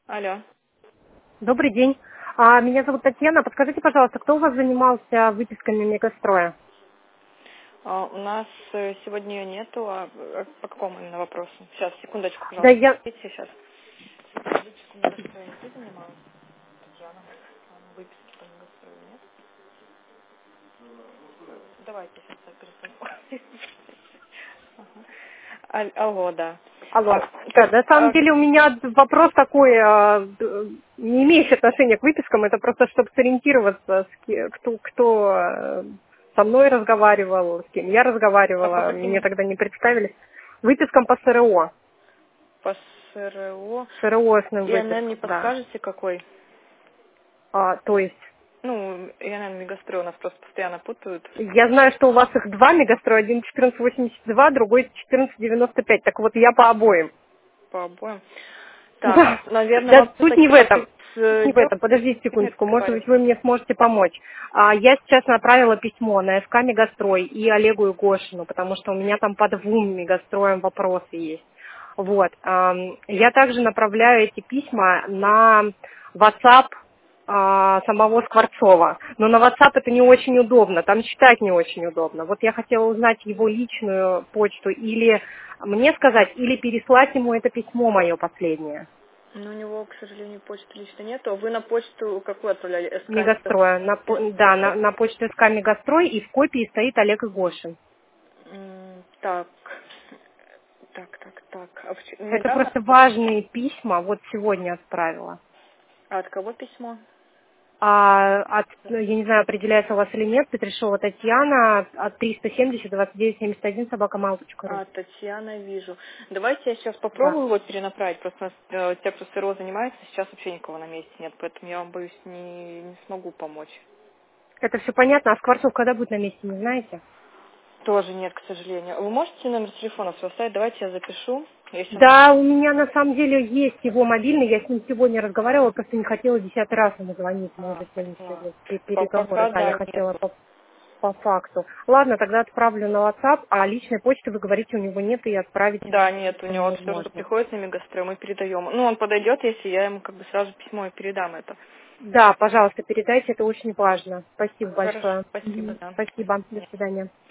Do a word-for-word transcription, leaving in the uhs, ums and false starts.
Алло. Добрый день. А, меня зовут Татьяна. Подскажите, пожалуйста, кто у вас занимался выписками Мегастроя? А, у нас э, сегодня ее нету, а э, по какому именно вопросу? Сейчас, секундочку, Да, пожалуйста. я... Видите, сейчас. Секундочку, Мегастрой ты занималась? Татьяна. А, Выписки по Мегастрою нет? Давайте сейчас я перезвоню. Ага. Аль- Алло, да. Алло. А, Да, как, на самом а, деле у меня вопрос такой, а, д- не имеющий отношения к выпискам, это просто чтобы сориентироваться, с ки- кто, кто э, со мной разговаривал, с кем я а по разговаривала, мне каким тогда не представили. Выпискам по СРО. по СРО? СРОшным ИНН не выпискам, да. подскажете, какой? А, то есть, Ну, ИНН Мегастрой у нас просто постоянно путают. я знаю, что у вас их два Мегастрой, один четырнадцать восемьдесят два, другой четырнадцать девяносто пять. Так вот, я по обоим. По обоим. Так, Да, наверное, да, вам суть не все-таки в этом. попить Суть не в дёрг этом. Подождите или секундочку, может быть, разговаривать? вы мне сможете помочь. А, я сейчас направила письмо на ФК Мегастрой и Олегу Игошину, потому что у меня там по двум Мегастроям вопросы есть. Вот. ам, Я также направляю эти письма на WhatsApp а, самого Скворцова. Но на WhatsApp это не очень удобно, там читать не очень удобно. Вот я хотела узнать его личную почту или мне сказать, или переслать ему это письмо мое последнее. Ну, у него, к сожалению, почты лично нету. Вы на почту какую отправляли? СК Мегастроя. На, по- да, на, Мегастрой? на почту СК Мегастрой и в копии стоит Олег Игошин. М, Так, так, так, так. А вч- Это недавно? просто важные письма, вот сегодня отправила. А от кого письмо? А от, ну, я не знаю, определяется у вас или нет, Петришова Татьяна от триста семьдесят двадцать девять семьдесят один собака mail точка ру. А, Татьяна, вижу. Давайте я сейчас Да. попробую его перенаправить. Просто у нас, э, те, кто СРО занимается, сейчас вообще никого на месте нет, поэтому я вам, боюсь, не, не смогу помочь. Это все понятно, а Скворцов когда будет на месте, не знаете? Тоже нет, к сожалению. Вы можете номер телефона свой оставить? Давайте я запишу. Если он... Да, у меня на самом деле есть его мобильный, я с ним сегодня разговаривала, просто не хотела десятый раз ему звонить, мы А, уже сегодня поняла. сегодня пе- По- переговоры, Пока, да, я да, хотела нету. по, по факту. Ладно, тогда отправлю на WhatsApp, а личной почты, вы говорите, у него нет, и отправить Да, нет, у него все, что невозможно. приходит на Мегастрой, мы передаем. Ну, он подойдет, если я ему как бы сразу письмо и передам это. Да, пожалуйста, передайте, это очень важно. Спасибо Хорошо, большое. спасибо, Мгм. да. До Спасибо, до свидания. свидания.